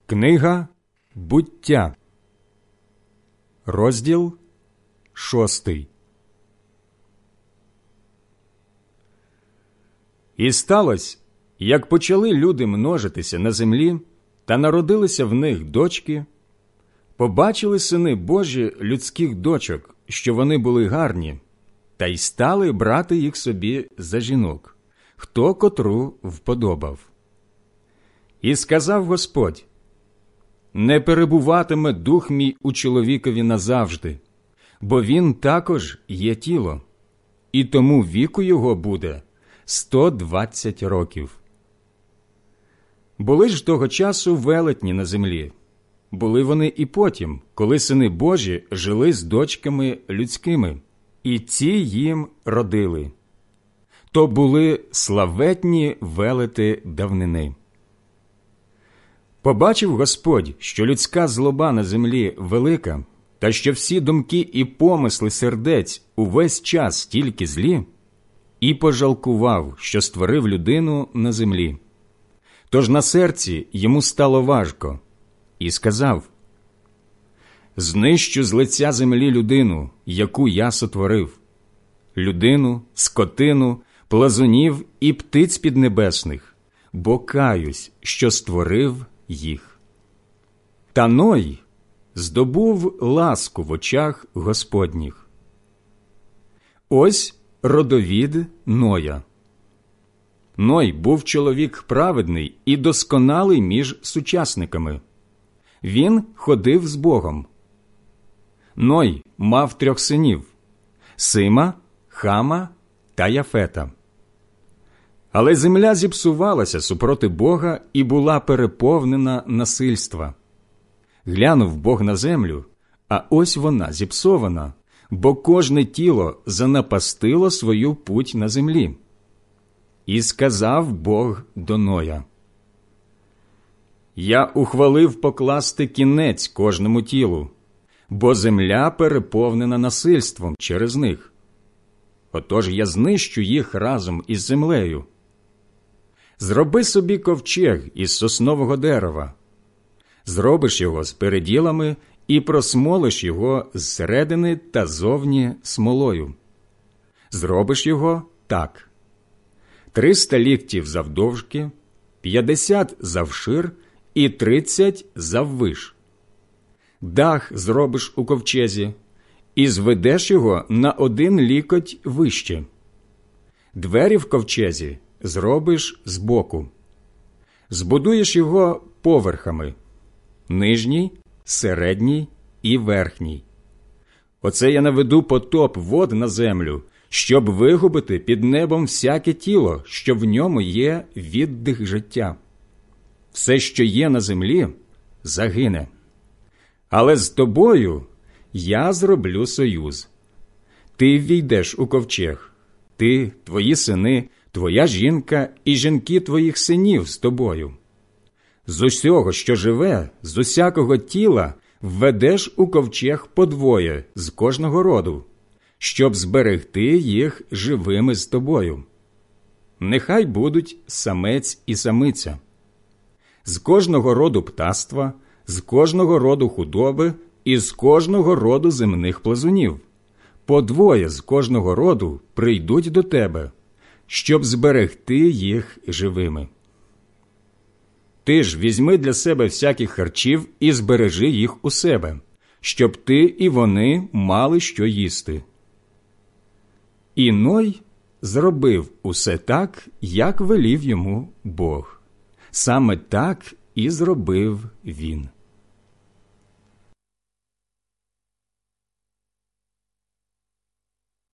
Книга Буття, розділ 6. І сталося, як почали люди множитися на землі, та народилися в них дочки, побачили сини Божі людських дочок, що вони були гарні, та й стали брати їх собі за жінок, хто котру вподобав. І сказав Господь: «Не перебуватиме дух мій у чоловікові назавжди, бо він також є тіло, і тому віку його буде 120 років». Були ж того часу велетні на землі. Були вони і потім, коли сини Божі жили з дочками людськими, і ці їм родили. То були славетні велети давнини. Побачив Господь, що людська злоба на землі велика, та що всі думки і помисли сердець увесь час тільки злі, і пожалкував, що створив людину на землі. Тож на серці йому стало важко, і сказав: «Знищу з лиця землі людину, яку я сотворив, людину, скотину, плазунів і птиць піднебесних, бо каюсь, що створив їх». Та Ной здобув ласку в очах Господніх. Ось родовід Ноя. Ной був чоловік праведний і досконалий між сучасниками. Він ходив з Богом. Ной мав 3 синів – Сима, Хама та Яфета. Але земля зіпсувалася супроти Бога і була переповнена насильства. Глянув Бог на землю, а ось вона зіпсована, бо кожне тіло занапастило свою путь на землі. І сказав Бог до Ноя: «Я ухвалив покласти кінець кожному тілу, бо земля переповнена насильством через них. Отож я знищу їх разом із землею. Зроби собі ковчег із соснового дерева. Зробиш його з переділами і просмолиш його зсередини та зовні смолою. Зробиш його так: 300 ліктів завдовжки, 50 завшир і 30 заввиш. Дах зробиш у ковчезі і зведеш його на 1 лікоть вище. Двері в ковчезі зробиш збоку. Збудуєш його поверхами – нижній, середній і верхній. Оце я наведу потоп вод на землю, щоб вигубити під небом всяке тіло, що в ньому є віддих життя. Все, що є на землі, загине. Але з тобою я зроблю союз. Ти ввійдеш у ковчег, ти, твої сини, твоя жінка і жінки твоїх синів з тобою. З усього, що живе, з усякого тіла введеш у ковчег по 2 з кожного роду, щоб зберегти їх живими з тобою. Нехай будуть самець і самиця. З кожного роду птаства, з кожного роду худоби і з кожного роду земних плазунів. По 2 з кожного роду прийдуть до тебе, щоб зберегти їх живими. Ти ж візьми для себе всяких харчів і збережи їх у себе, щоб ти і вони мали що їсти. І Ной зробив усе так, як велів йому Бог. Саме так і зробив він.